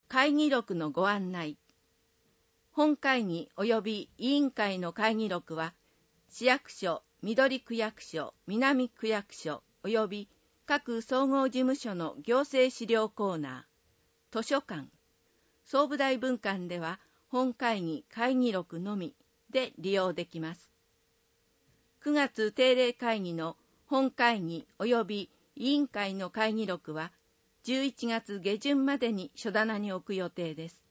会議録のご案内。本会議及び委員会の会議録は、市役所、緑区役所、南区役所及び各総合事務所の行政資料コーナー、図書館、総務大分館では本会議会議録のみで利用できます。9月定例会議の本会議及び委員会の会議録は11月下旬までに書棚に置く予定です。